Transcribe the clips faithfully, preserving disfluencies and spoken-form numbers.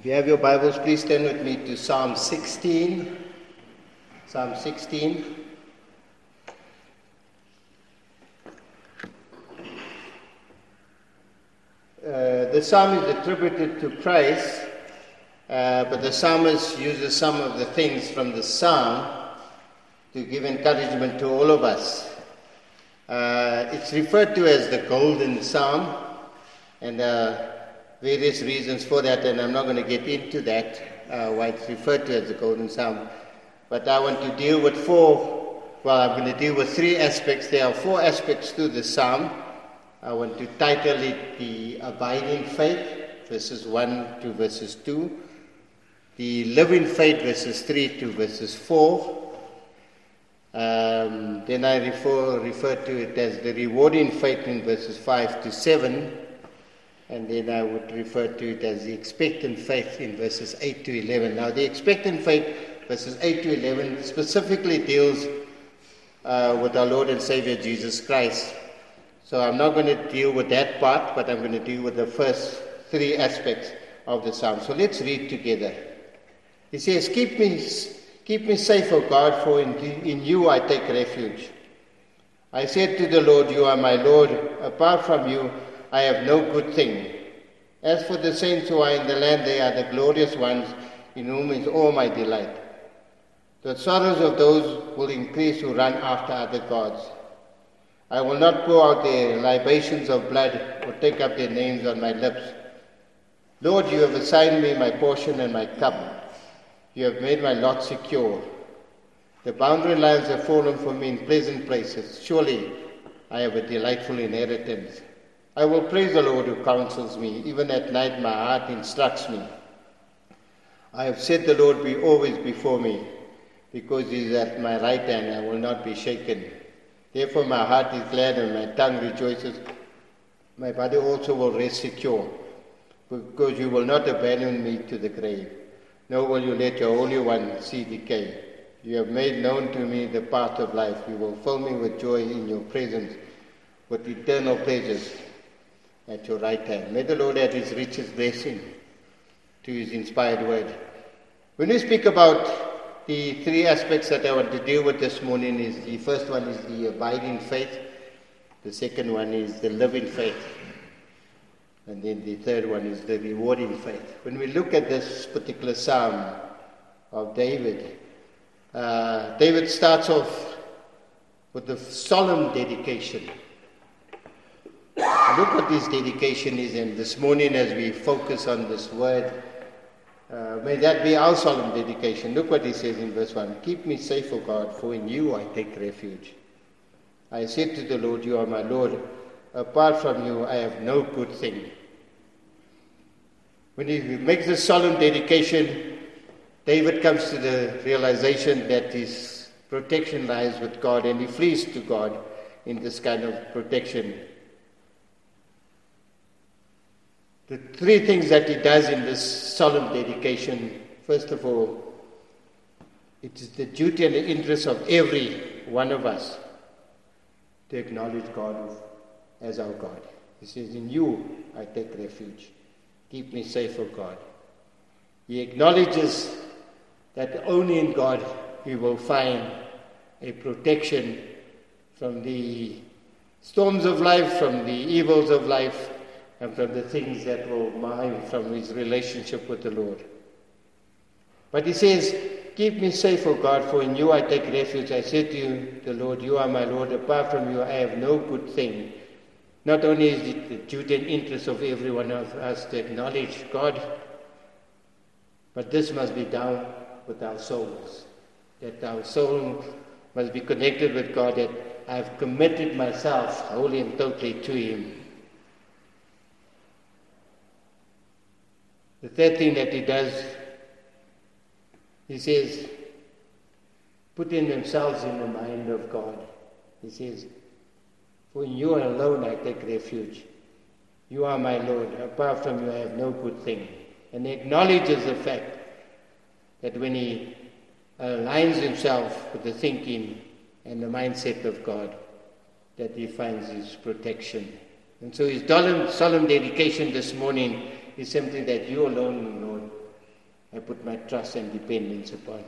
If you have your Bibles, please turn with me to Psalm sixteen. Psalm sixteen. Uh, the psalm is attributed to Christ, uh, but the psalmist uses some of the things from the psalm to give encouragement to all of us. Uh, it's referred to as the Golden Psalm, and uh, various reasons for that, and I'm not going to get into that, uh, why it's referred to as the Golden Psalm. But I want to deal with four, well, I'm going to deal with three aspects. There are four aspects to the Psalm. I want to title it the Abiding Faith, verses one to verses two. The Living Faith, verses three to verses four. Um, then I refer, refer to it as the Rewarding Faith in verses five to seven. And then I would refer to it as the Expectant Faith in verses eight to eleven. Now, the Expectant Faith, verses eight to eleven, specifically deals uh, with our Lord and Savior Jesus Christ. So I'm not going to deal with that part, but I'm going to deal with the first three aspects of the psalm. So let's read together. He says, Keep me, keep me safe, O God, for in, in you I take refuge. I said to the Lord, You are my Lord. Apart from you, I have no good thing. As for the saints who are in the land, they are the glorious ones, in whom is all my delight. The sorrows of those will increase who run after other gods. I will not pour out their libations of blood or take up their names on my lips. Lord, you have assigned me my portion and my cup. You have made my lot secure. The boundary lines have fallen for me in pleasant places. Surely I have a delightful inheritance. I will praise the Lord who counsels me. Even at night my heart instructs me. I have said the Lord be always before me. Because he is at my right hand, I will not be shaken. Therefore my heart is glad and my tongue rejoices. My body also will rest secure. Because you will not abandon me to the grave. Nor will you let your Holy One see decay. You have made known to me the path of life. You will fill me with joy in your presence, with eternal pleasures at your right hand. May the Lord add his richest blessing to his inspired word. When we speak about the three aspects that I want to deal with this morning, is the first one is the abiding faith, the second one is the living faith, and then the third one is the rewarding faith. When we look at this particular psalm of David, uh, David starts off with the solemn dedication. Look what this dedication is, and this morning as we focus on this word, uh, may that be our solemn dedication. Look what he says in verse one. Keep me safe, O God, for in you I take refuge. I said to the Lord, You are my Lord. Apart from you, I have no good thing. When he makes this solemn dedication, David comes to the realization that his protection lies with God, and he flees to God in this kind of protection. The three things that he does in this solemn dedication, first of all, it is the duty and the interest of every one of us to acknowledge God as our God. He says, In you I take refuge. Keep me safe, O God. He acknowledges that only in God we will find a protection from the storms of life, from the evils of life, and from the things that will mar him from his relationship with the Lord. But he says, Keep me safe, O God, for in you I take refuge. I said to you, the Lord, You are my Lord. Apart from you I have no good thing. Not only is it the duty and interest of every one of us to acknowledge God, but this must be done with our souls. That our soul must be connected with God, that I have committed myself wholly and totally to him. The third thing that he does, he says, putting themselves in the mind of God. He says, For in you alone I take refuge. You are my Lord. Apart from you I have no good thing. And he acknowledges the fact that when he aligns himself with the thinking and the mindset of God, that he finds his protection. And so his solemn, solemn dedication this morning is simply that you alone, Lord, I put my trust and dependence upon.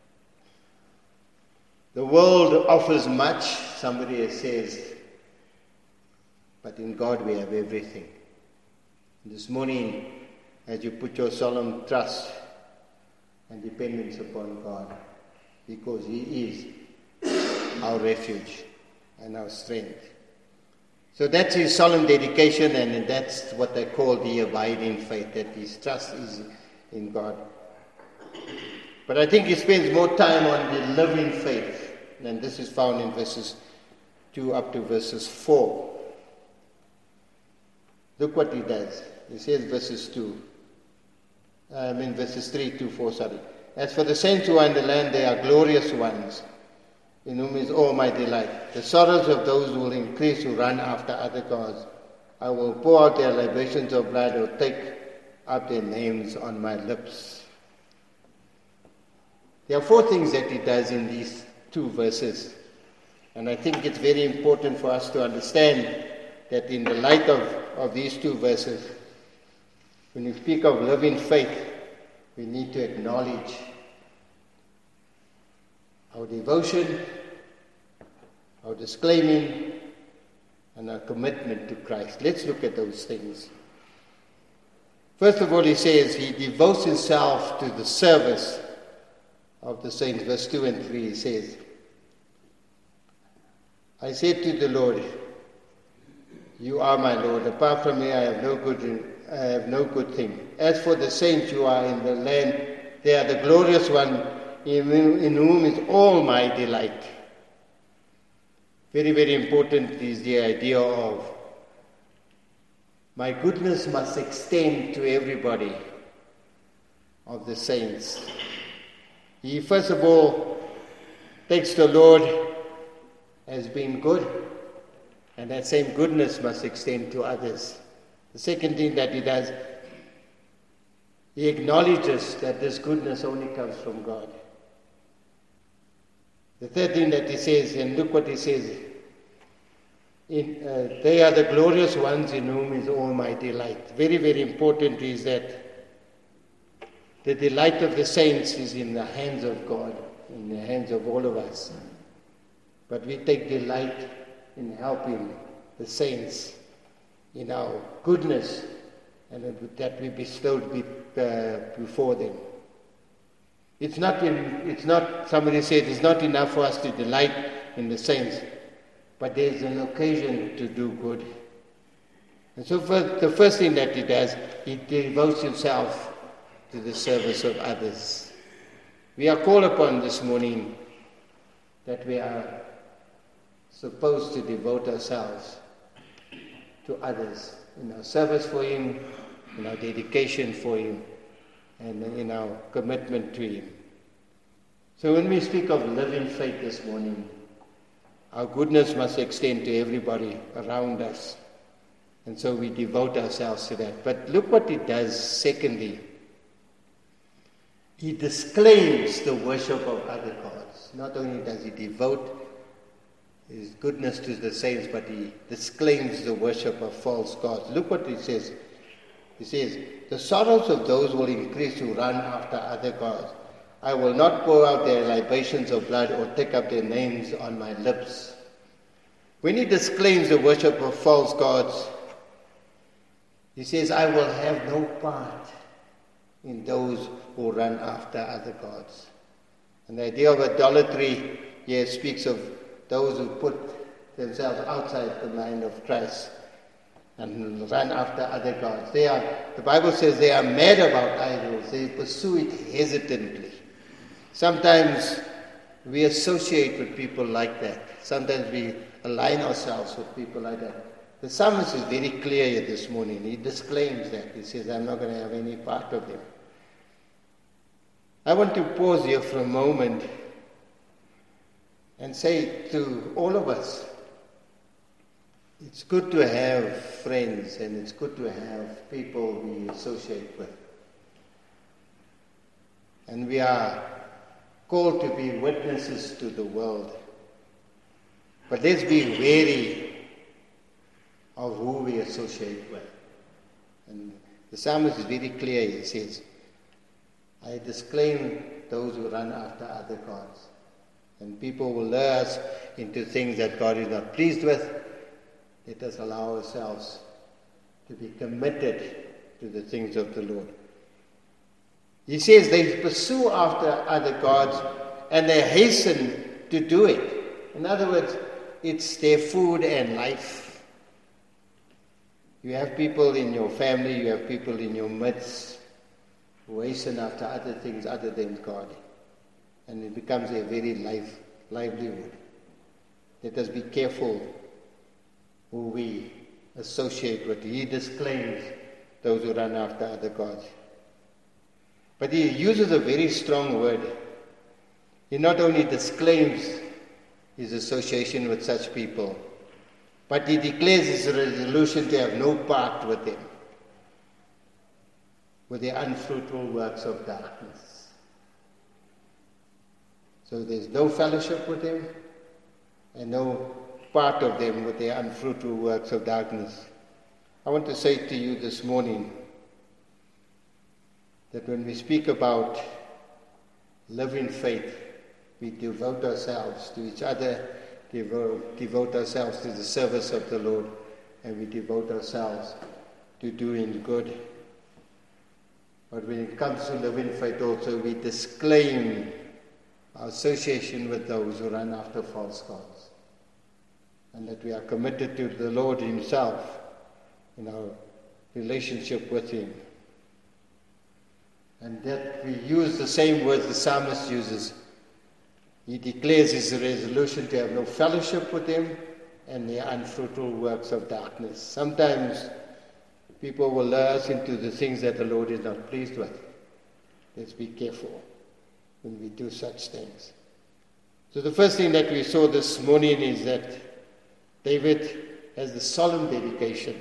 The world offers much, somebody says, but in God we have everything. This morning, as you put your solemn trust and dependence upon God, because He is our refuge and our strength. So that's his solemn dedication, and that's what I call the abiding faith, that his trust is in God. But I think he spends more time on the living faith, and this is found in verses two up to verses four. Look what he does. He says verses two, I mean verses three to four, sorry. As for the saints who are in the land, they are glorious ones, in whom is all my delight. The sorrows of those will increase who run after other gods. I will pour out their libations of blood, or take up their names on my lips. There are four things that he does in these two verses. And I think it's very important for us to understand that in the light of, of these two verses, when we speak of living faith, we need to acknowledge our devotion, our disclaiming, and our commitment to Christ. Let's look at those things. First of all, he says he devotes himself to the service of the saints. Verse two and three, he says, I said to the Lord, you are my Lord. Apart from me, I have no good, I have no good thing. As for the saints who are in the land, they are the glorious one, in, in whom is all my delight. Very, very important is the idea of my goodness must extend to everybody of the saints. He first of all takes the Lord as being good, and that same goodness must extend to others. The second thing that he does, he acknowledges that this goodness only comes from God. The third thing that he says, and look what he says, in, uh, they are the glorious ones in whom is all my delight. Very, very important is that the delight of the saints is in the hands of God, in the hands of all of us. But we take delight in helping the saints in our goodness and that we bestowed before them. It's not, in, it's not, somebody said, it's not enough for us to delight in the saints, but there's an occasion to do good. And so first, the first thing that he does, he devotes himself to the service of others. We are called upon this morning that we are supposed to devote ourselves to others in our service for him, in our dedication for him, and in our commitment to him. So when we speak of living faith this morning, our goodness must extend to everybody around us. And so we devote ourselves to that. But look what he does secondly. He disclaims the worship of other gods. Not only does he devote his goodness to the saints, but he disclaims the worship of false gods. Look what he says. He says, the sorrows of those will increase who run after other gods. I will not pour out their libations of blood or take up their names on my lips. When he disclaims the worship of false gods, he says, I will have no part in those who run after other gods. And the idea of idolatry here speaks of those who put themselves outside the mind of Christ and run after other gods. They are, the Bible says they are mad about idols. They pursue it hesitantly. Sometimes we associate with people like that. Sometimes we align ourselves with people like that. The psalmist is very clear here this morning. He disclaims that. He says, I'm not going to have any part of them. I want to pause here for a moment and say to all of us, it's good to have friends and it's good to have people we associate with. And we are called to be witnesses to the world. But let's be wary of who we associate with. And the psalmist is very clear. He says, I disclaim those who run after other gods. And people will lure us into things that God is not pleased with. Let us allow ourselves to be committed to the things of the Lord. He says they pursue after other gods and they hasten to do it. In other words, it's their food and life. You have people in your family, you have people in your midst who hasten after other things other than God. And it becomes a very life, livelihood. Let us be careful who we associate with. He disclaims those who run after other gods. But he uses a very strong word. He not only disclaims his association with such people, but he declares his resolution to have no part with them, with the unfruitful works of darkness. So there's no fellowship with them, and no part of them with their unfruitful works of darkness. I want to say to you this morning that when we speak about living faith, we devote ourselves to each other, devote, devote ourselves to the service of the Lord, and we devote ourselves to doing good. But when it comes to living faith also, we disclaim our association with those who run after false gods, and that we are committed to the Lord himself in our relationship with him. And that we use the same words the psalmist uses. He declares his resolution to have no fellowship with him and the unfruitful works of darkness. Sometimes people will lure us into the things that the Lord is not pleased with. Let's be careful when we do such things. So the first thing that we saw this morning is that David has the solemn dedication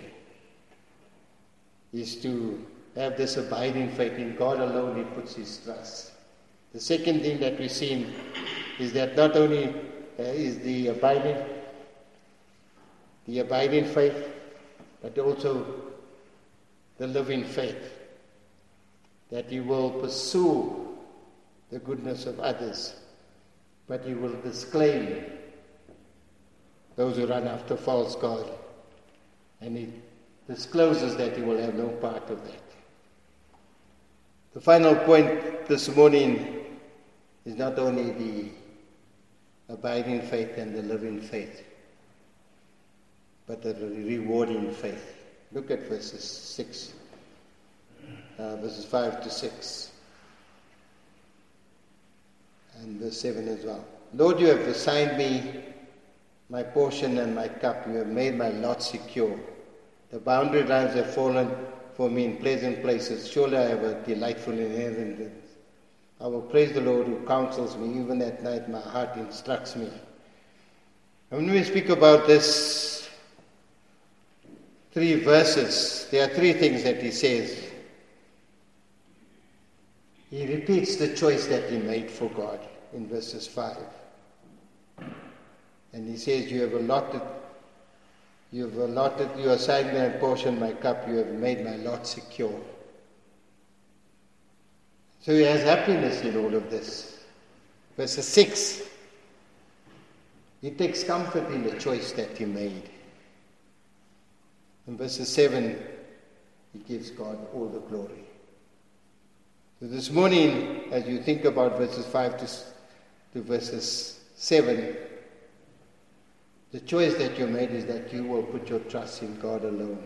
is to have this abiding faith. In God alone he puts his trust. The second thing that we've seen is that not only uh, is the abiding, the abiding faith, but also the living faith, that he will pursue the goodness of others, but he will disclaim those who run after false God, and he discloses that he will have no part of that. The final point this morning is not only the abiding faith and the living faith, but the rewarding faith. Look at verses six, uh, verses five to six, and verse seven as well. Lord, you have assigned me my portion and my cup. You have made my lot secure. The boundary lines have fallen for me in pleasant places. Surely I have a delightful inheritance. I will praise the Lord who counsels me. Even at night my heart instructs me. And when we speak about this three verses, there are three things that he says. He repeats the choice that he made for God in verses five. And he says, you have allotted You have allotted, you assigned me a portion, my cup, you have made my lot secure. So he has happiness in all of this. Verse six, he takes comfort in the choice that he made. In verse seven, he gives God all the glory. So this morning, as you think about verses five to, to verses seven, the choice that you made is that you will put your trust in God alone.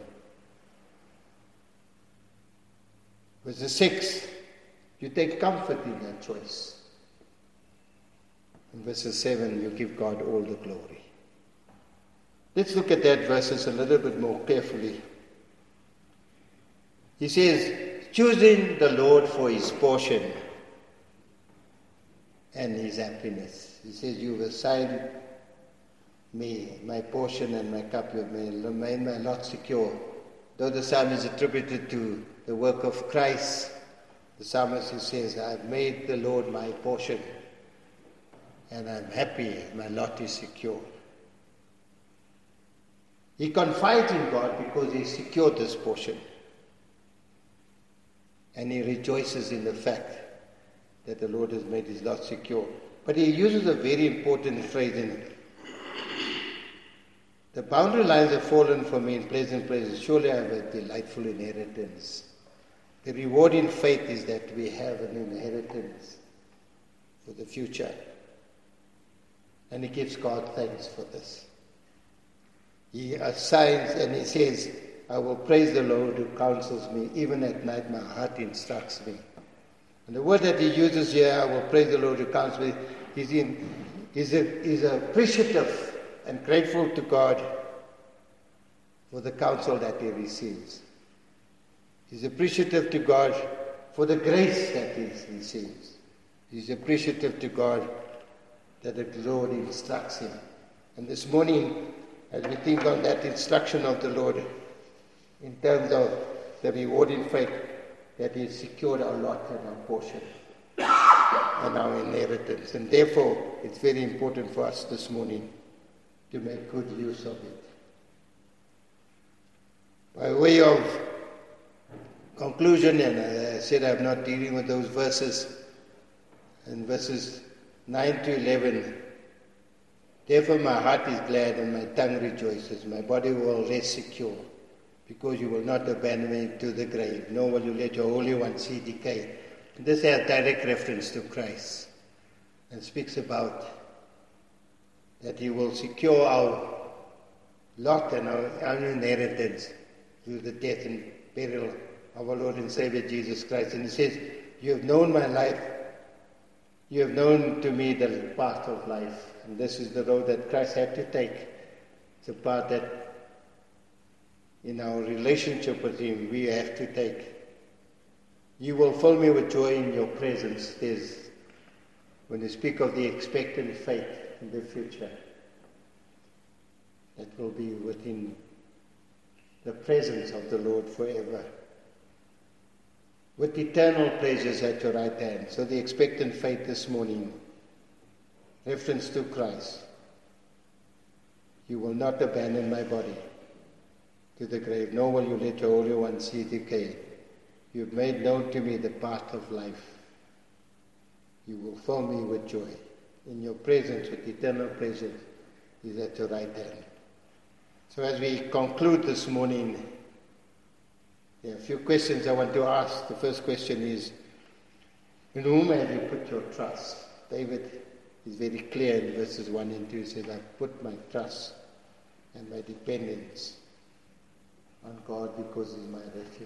Verse six, you take comfort in that choice. In verse seven, you give God all the glory. Let's look at that verses a little bit more carefully. He says, choosing the Lord for his portion and his happiness. He says, you've assigned me, my portion and my cup, you have made my lot secure. Though the psalm is attributed to the work of Christ, the psalmist says, I've made the Lord my portion, and I'm happy, my lot is secure. He confides in God because he secured this portion. And he rejoices in the fact that the Lord has made his lot secure. But he uses a very important phrase in it. The boundary lines have fallen for me in pleasant places. Surely I have a delightful inheritance. The reward in faith is that we have an inheritance for the future. And he gives God thanks for this. He assigns and he says, I will praise the Lord who counsels me. Even at night my heart instructs me. And the word that he uses here, I will praise the Lord who counsels me, is in, is, a, is appreciative and grateful to God for the counsel that he receives. He's appreciative to God for the grace that he receives. He's appreciative to God that the Lord instructs him. And this morning, as we think on that instruction of the Lord, in terms of the reward in faith, that he secured our lot and our portion and our inheritance. And therefore, it's very important for us this morning to make good use of it. By way of conclusion, and I said I'm not dealing with those verses, in verses nine to eleven, therefore my heart is glad and my tongue rejoices, my body will rest secure, because you will not abandon me to the grave, nor will you let your Holy One see decay. And this has direct reference to Christ, and speaks about that he will secure our lot and our, our inheritance through the death and burial of our Lord and Savior Jesus Christ. And he says, you have known my life, you have known to me the path of life. And this is the road that Christ had to take. It's a path that in our relationship with him we have to take. You will fill me with joy in your presence. There's, when you speak of the expectant faith in the future, that will be within the presence of the Lord forever, with eternal pleasures at your right hand. So the expectant faith this morning, reference to Christ. You will not abandon my body to the grave, nor will you let your Holy One see decay. You have made known to me the path of life. You will fill me with joy. In your presence, with eternal pleasures, is at your right hand. So as we conclude this morning, there are a few questions I want to ask. The first question is, in whom have you put your trust? David is very clear in verses one and two. He says, I put my trust and my dependence on God because He is my refuge.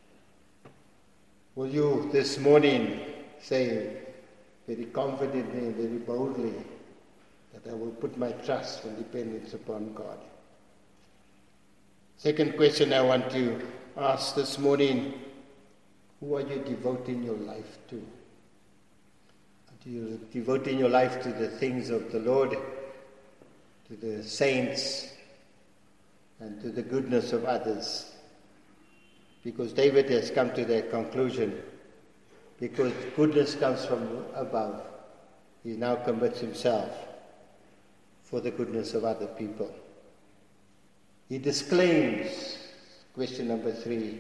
Will you this morning say very confidently and very boldly that I will put my trust and dependence upon God? Second question I want to ask this morning, who are you devoting your life to? Are you devoting your life to the things of the Lord, to the saints, and to the goodness of others? Because David has come to that conclusion. Because goodness comes from above, he now commits himself for the goodness of other people. He disclaims, question number three,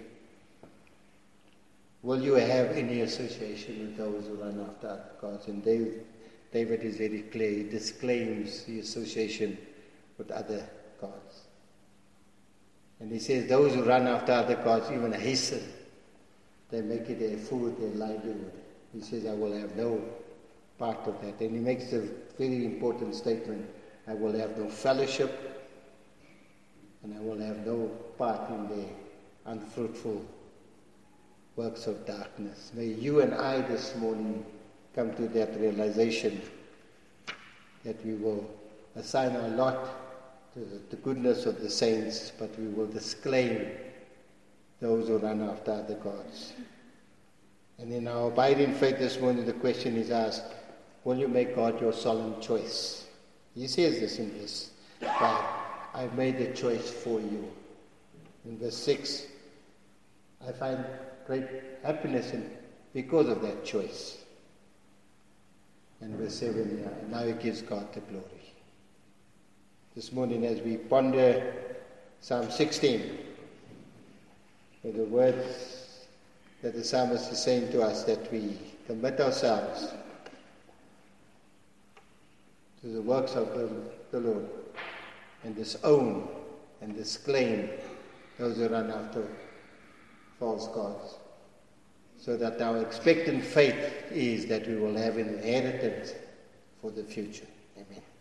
will you have any association with those who run after other gods? And David, David is very clear. He disclaims the association with other gods. And he says those who run after other gods even hasten. They make it their food, their livelihood. He says, I will have no part of that. And he makes a very important statement. I will have no fellowship, and I will have no part in their unfruitful works of darkness. May you and I this morning come to that realization that we will assign our lot to the, the goodness of the saints, but we will disclaim those who run after other gods. And in our abiding faith this morning, the question is asked, will you make God your solemn choice? He says this in verse five, I've made a choice for you. In verse six, I find great happiness in because of that choice. And verse seven, yeah, now he gives God the glory. This morning as we ponder Psalm sixteen, with the words that the psalmist is saying to us, that we commit ourselves to the works of the, the Lord and disown and disclaim those who run after false gods, so that our expectant faith is that we will have an inheritance for the future. Amen.